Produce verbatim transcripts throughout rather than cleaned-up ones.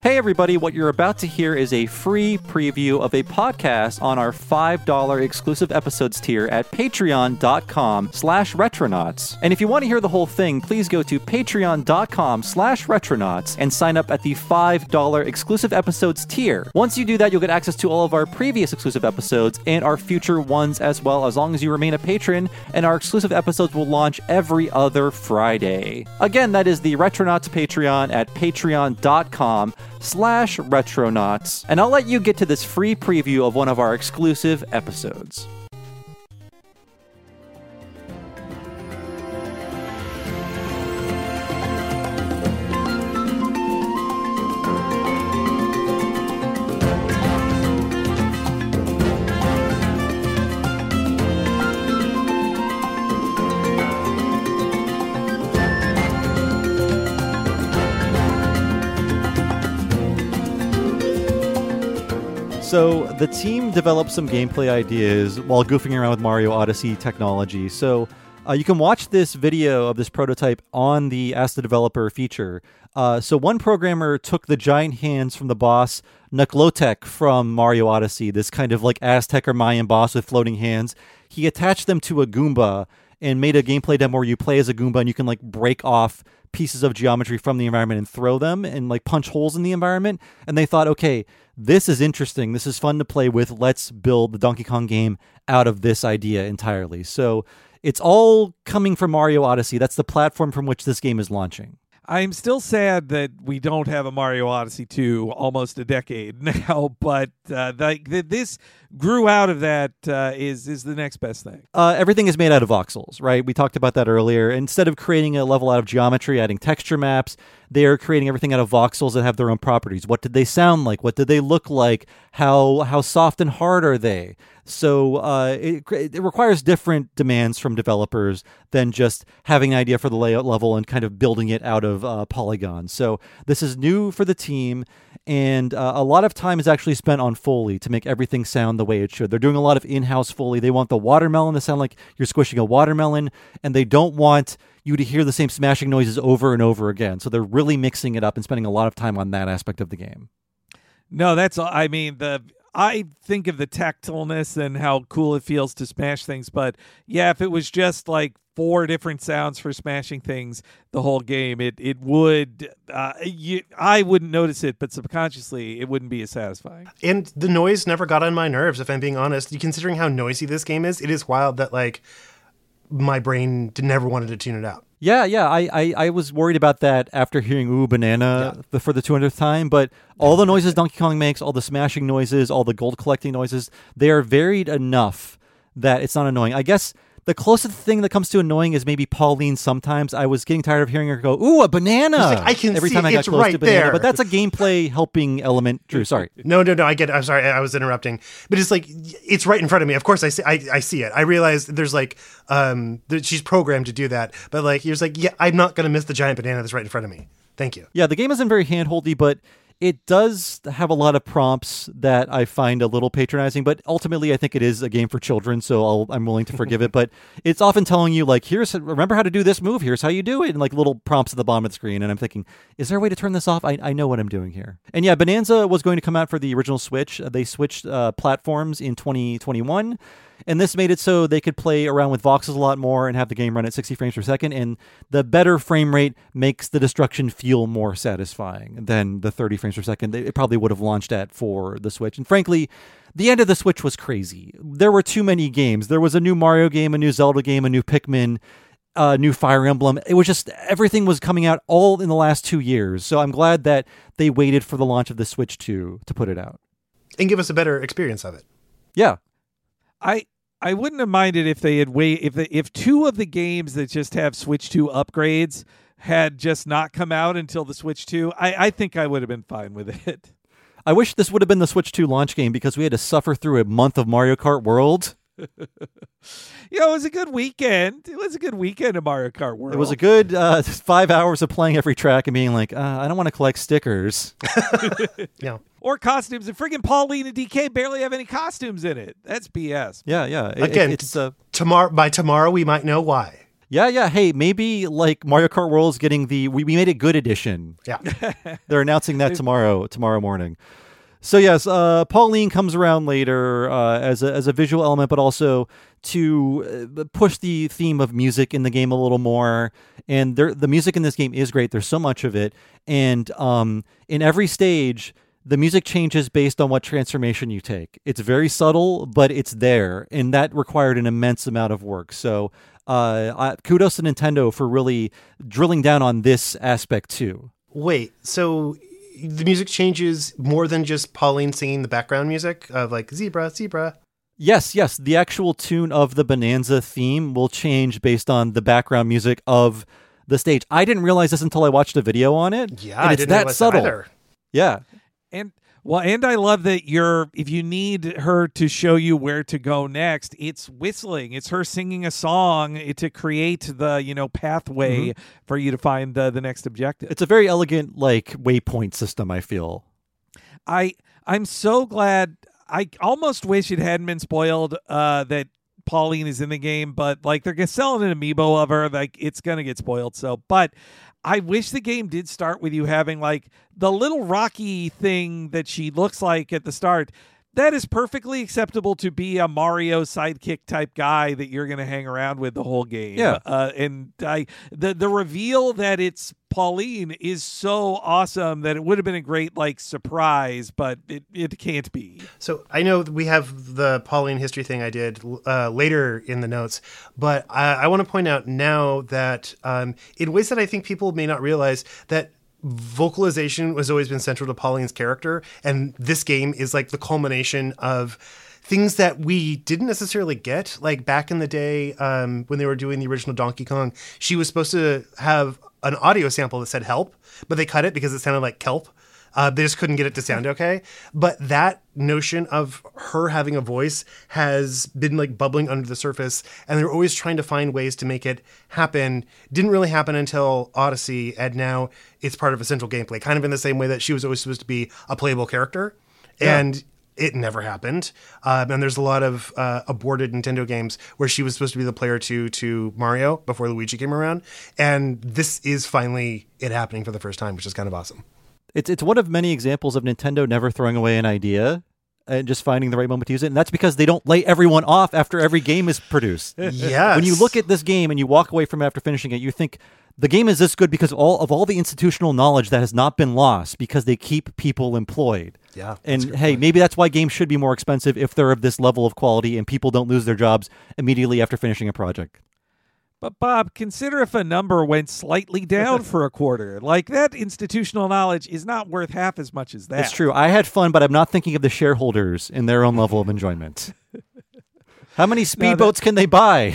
Hey everybody, what you're about to hear is a free preview of a podcast on our five dollars exclusive episodes tier at patreon.com slash retronauts. And if you want to hear the whole thing, please go to patreon.com slash retronauts and sign up at the five dollars exclusive episodes tier. Once you do that, you'll get access to all of our previous exclusive episodes and our future ones as well, as long as you remain a patron, and our exclusive episodes will launch every other Friday. Again, that is the Retronauts Patreon at patreon.com slash retronauts, and I'll let you get to this free preview of one of our exclusive episodes. So the team developed some gameplay ideas while goofing around with Mario Odyssey technology. So uh, you can watch this video of this prototype on the Ask the Developer feature. Uh, so one programmer took the giant hands from the boss Nuklotek from Mario Odyssey, this kind of like Aztec or Mayan boss with floating hands. He attached them to a Goomba and made a gameplay demo where you play as a Goomba and you can like break off pieces of geometry from the environment and throw them and like punch holes in the environment. And they thought, okay, this is interesting. This is fun to play with. Let's build the Donkey Kong game out of this idea entirely. So it's all coming from Mario Odyssey. That's the platform from which this game is launching. I'm still sad that we don't have a Mario Odyssey two almost a decade now, but uh, the, the, this grew out of that uh, is is the next best thing. Uh, everything is made out of voxels, right? We talked about that earlier. Instead of creating a level out of geometry, adding texture maps, they are creating everything out of voxels that have their own properties. What did they sound like? What did they look like? How how soft and hard are they? So uh, it, it requires different demands from developers than just having an idea for the layout level and kind of building it out of uh, polygons. So this is new for the team, and uh, a lot of time is actually spent on Foley to make everything sound the way it should. They're doing a lot of in-house Foley. They want the watermelon to sound like you're squishing a watermelon, and they don't want you to hear the same smashing noises over and over again. So they're really mixing it up and spending a lot of time on that aspect of the game. No, that's, I mean, the... I think of the tactileness and how cool it feels to smash things, but yeah, if it was just like four different sounds for smashing things the whole game, it it would uh, you, I wouldn't notice it, but subconsciously it wouldn't be as satisfying. And the noise never got on my nerves, if I'm being honest. Considering how noisy this game is, it is wild that like my brain never wanted to tune it out. Yeah, yeah, I, I, I was worried about that after hearing Ooh Banana yeah. the, for the two hundredth time, but all the noises Donkey Kong makes, all the smashing noises, all the gold collecting noises, they are varied enough that it's not annoying. I guess the closest thing that comes to annoying is maybe Pauline sometimes. I was getting tired of hearing her go, ooh, a banana! Like, I can every see time I got it's close right to banana, there. But that's a gameplay helping element. Drew, sorry. No, no, no, I get it. I'm sorry, I was interrupting. But it's like, it's right in front of me. Of course, I see, I, I see it. I realize there's like, um, that she's programmed to do that. But like, you're just like, yeah, I'm not going to miss the giant banana that's right in front of me. Thank you. Yeah, the game isn't very handholdy, but it does have a lot of prompts that I find a little patronizing, but ultimately I think it is a game for children, so I'll, I'm willing to forgive it. But it's often telling you, like, here's, remember how to do this move, here's how you do it, and like little prompts at the bottom of the screen. And I'm thinking, is there a way to turn this off? I, I know what I'm doing here. And yeah, Bonanza was going to come out for the original Switch. They switched uh, platforms in twenty twenty-one. And this made it so they could play around with voxels a lot more and have the game run at sixty frames per second. And the better frame rate makes the destruction feel more satisfying than the thirty frames per second it probably would have launched at for the Switch. And frankly, the end of the Switch was crazy. There were too many games. There was a new Mario game, a new Zelda game, a new Pikmin, a new Fire Emblem. It was just, everything was coming out all in the last two years. So I'm glad that they waited for the launch of the Switch two to put it out. And give us a better experience of it. Yeah. I I wouldn't have minded if they had wait if the, if two of the games that just have Switch two upgrades had just not come out until the Switch two. I, I think I would have been fine with it. I wish this would have been the Switch two launch game because we had to suffer through a month of Mario Kart World. You know, it was a good weekend. It was a good weekend of Mario Kart World. It was a good uh, five hours of playing every track and being like, uh, I don't want to collect stickers. Yeah. Or costumes. And friggin' Pauline and D K barely have any costumes in it. That's B S. Yeah, yeah. It, Again, it, it's uh, tomorrow. By tomorrow, we might know why. Yeah, yeah. Hey, maybe like Mario Kart World's getting the we, we made it good edition. Yeah. They're announcing that tomorrow tomorrow morning. So yes, uh, Pauline comes around later uh, as a as a visual element, but also to uh, push the theme of music in the game a little more. And there, the music in this game is great. There's so much of it, and um, in every stage, the music changes based on what transformation you take. It's very subtle, but it's there, and that required an immense amount of work. So uh, uh, kudos to Nintendo for really drilling down on this aspect too. Wait, so the music changes more than just Pauline singing the background music of like zebra, zebra. Yes, yes. The actual tune of the Bonanza theme will change based on the background music of the stage. I didn't realize this until I watched a video on it. Yeah, and I it's didn't that realize subtle. that either. Yeah. And well, and I love that you're if you need her to show you where to go next, it's whistling. It's her singing a song to create the, you know, pathway Mm-hmm. for you to find the, the next objective. It's a very elegant like waypoint system, I feel. I I'm so glad. I almost wish it hadn't been spoiled uh, that Pauline is in the game, but like they're selling an amiibo of her, like it's gonna get spoiled. So, but I wish the game did start with you having like the little Rocky thing that she looks like at the start. That is perfectly acceptable to be a Mario sidekick type guy that you're going to hang around with the whole game. Yeah. Uh, and I the the reveal that it's Pauline is so awesome that it would have been a great like surprise, but it, it can't be. So I know that we have the Pauline history thing I did uh, later in the notes, but I, I want to point out now that um, in ways that I think people may not realize that vocalization has always been central to Pauline's character, and this game is like the culmination of things that we didn't necessarily get. Like back in the day um, when they were doing the original Donkey Kong, she was supposed to have an audio sample that said help, but they cut it because it sounded like kelp. Uh, they just couldn't get it to sound okay. But that notion of her having a voice has been like bubbling under the surface, and they're always trying to find ways to make it happen. Didn't really happen until Odyssey, and now it's part of a central gameplay, kind of in the same way that she was always supposed to be a playable character. Yeah. And it never happened. Um, and there's a lot of uh, aborted Nintendo games where she was supposed to be the player to to Mario before Luigi came around. And this is finally it happening for the first time, which is kind of awesome. It's it's one of many examples of Nintendo never throwing away an idea and just finding the right moment to use it. And that's because they don't lay everyone off after every game is produced. Yes. When you look at this game and you walk away from it after finishing it, you think the game is this good because of all of all the institutional knowledge that has not been lost because they keep people employed. Yeah. that's a And good hey, point. maybe that's why games should be more expensive if they're of this level of quality and people don't lose their jobs immediately after finishing a project. But Bob, consider if a number went slightly down for a quarter. Like that institutional knowledge is not worth half as much as that. It's true. I had fun, but I'm not thinking of the shareholders in their own level of enjoyment. How many speedboats that- can they buy?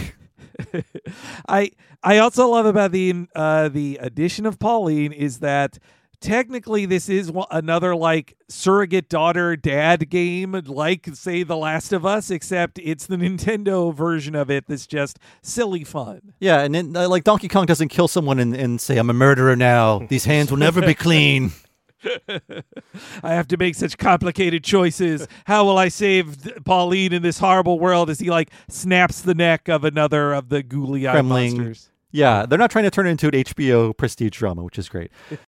I I also love about the uh, the addition of Pauline is that technically this is one, another like surrogate daughter dad game, like say The Last of Us, except it's the Nintendo version of it that's just silly fun. Yeah, and then, uh, like Donkey Kong doesn't kill someone and, and say, I'm a murderer now. These hands will never be clean. I have to make such complicated choices. How will I save th- Pauline in this horrible world as he like snaps the neck of another of the googly-eyed Kremling. monsters? Yeah, they're not trying to turn it into an H B O prestige drama, which is great.